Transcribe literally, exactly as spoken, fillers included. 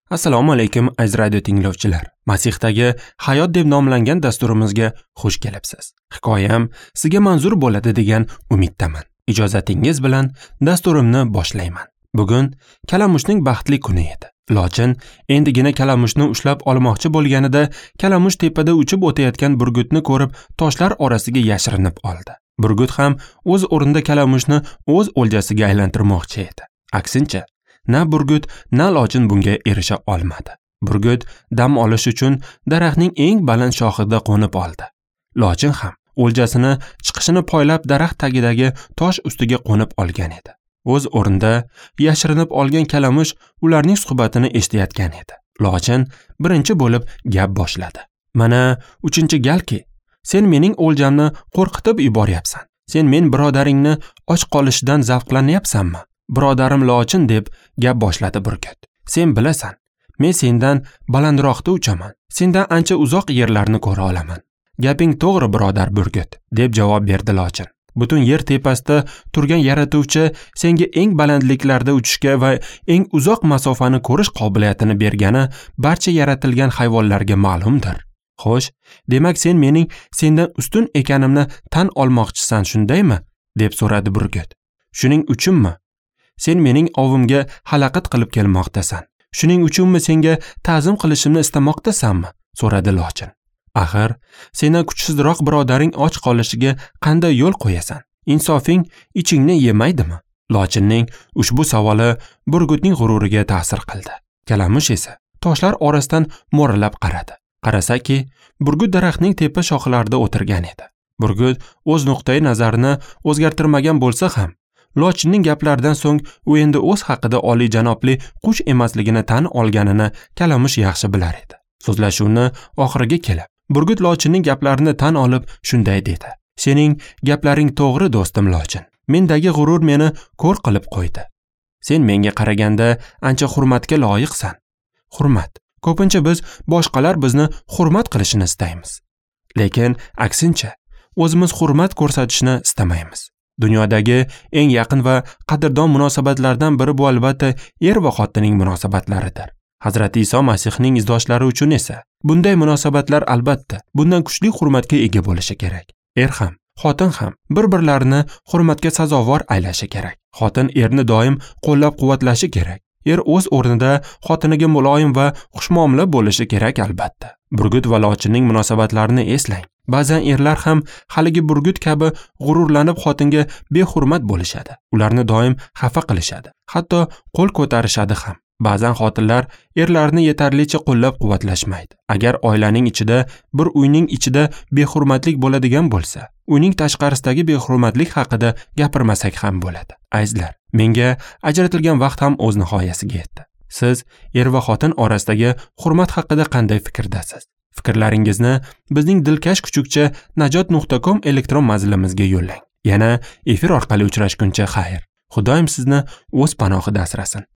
Assalomu alaykum aziz radio tinglovchilar. Masixdagi hayot deb nomlangan dasturimizga xush kelibsiz. Hikoyam sizga manzur bo'ladi degan umiddaman. Ijozatingiz bilan dasturimni boshlayman. Bugun kalamushning baxtli kuni edi. Lochin endigina kalamushni ushlab olmoqchi bo'lganida kalamush tepada uchib o'tayotgan burgutni ko'rib toshlar orasiga yashirinib oldi. Burgut ham o'z o'rnida kalamushni o'z o'ljasiga aylantirmoqchi edi. Aksincha, na burgut, na lochin bunga erisha olmadi. Burgut dam olish uchun daraxtning eng baland shoxida qo'nib oldi. Lochin ham o'ljasini chiqishini poylab daraxt tagidagi tosh ustiga qo'nib olgan edi. O'z o'rnida yashirinib olgan kalamush ularning suhbatini eshitayotgan edi. Lochin birinchi bo'lib gap boshladi. Mana uchinchi galki, sen mening o'ljamni qo'rqitib yuboryapsan. Sen men birodaringni och qolishidan zavqlanyapsanmi? Birodarim Lochin deb gap boshladi burgut. Sen bilasan, men sendan balandroqda uchaman. Sendan ancha uzoq yerlarni ko'ra olaman. Gaping to'g'ri birodar burgut, deb javob berdi Lochin. Butun yer tepasida turgan yaratuvchi senga eng balandliklarda uchishga va eng uzoq masofani ko'rish qobiliyatini bergani barcha yaratilgan hayvonlarga ma'lumdir. Xo'sh, demak sen mening sendan ustun ekanimni tan olmoqchisan, shundaymi? Deb so'radi burgut. Shuning uchunmi? Sen mening ovimga xalaqit qilib kelmoqdasan. Shuning uchunmi senga ta'zim qilishimni istamoqdasanmi? So'radi Lochin. Axir, sendan kuchsizroq birodaring och qolishiga qanday yo'l qo'yasan? Insofing ichingni yemaydimi? Lochinning ushbu savoli burgutning g'ururiga ta'sir qildi. Kalamush esa toshlar orasidan mo'ralab qaradi. Qarasaki, burgut daraxtning tepa shoxlarida o'tirgan edi. Burgut o'z nuqtai nazarini o'zgartirmagan bo'lsa ham, Lochinning gaplaridan so'ng u endi o'z haqida oliyjanobli qush emasligini tan olganini kalamush yaxshi bilar edi. So'zlashuvni oxiriga kelib, burgut Lochinning gaplarini tan olib shunday dedi. Sening gaplaring to'g'ri do'stim Lochin. Mendagi g'urur meni ko'r qilib qo'ydi. Sen menga qaraganda ancha hurmatga loyiqsan. Hurmat. Ko'pincha biz boshqalar bizni hurmat qilishini istaymiz. Lekin aksincha, o'zimiz hurmat ko'rsatishni istamaymiz. Dunyodagi eng yaqin va qadrdon munosabatlardan biri bu albatta er va xotinning munosabatlaridir. Hazrati Iso Masihning izdoshlari uchun esa bunday munosabatlar albatta bundan kuchli hurmatga ega bo'lishi kerak. Er ham, xotin ham bir-birlarini hurmatga sazovor aylashi kerak. Xotin erni doim qo'llab-quvvatlashi kerak. Er o'z o'rnida xotiniga muloyim va xushmuomala bo'lishi kerak albatta. Burgut va Lochinning munosabatlarini eslang. Ba'zan erlar ham haligi burgut kabi g'ururlanib xotinga behurmat bo'lishadi. Ularni doim xafa qilishadi. Hatto qo'l ko'tarishadi ham. Ba'zan xotinlar erlarni yetarlicha qo'llab-quvvatlashmaydi. Agar oilaning ichida, bir uyning ichida behurmatlik bo'ladigan bo'lsa, uyning tashqarisidagi behurmatlik haqida gapirmasak ham bo'ladi. Azizlar, menga ajratilgan vaqt ham o'z nihoyasiga yetdi. Siz er va xotin orasidagi hurmat haqida qanday fikrdasiz? Fikrlaringizni bizning dilkash kuchukcha najot nuqta com elektron manzilimizga yo'llang. Yana efir orqali uchrashguncha xayr. Xudoyim sizni o'z panohida asrasin.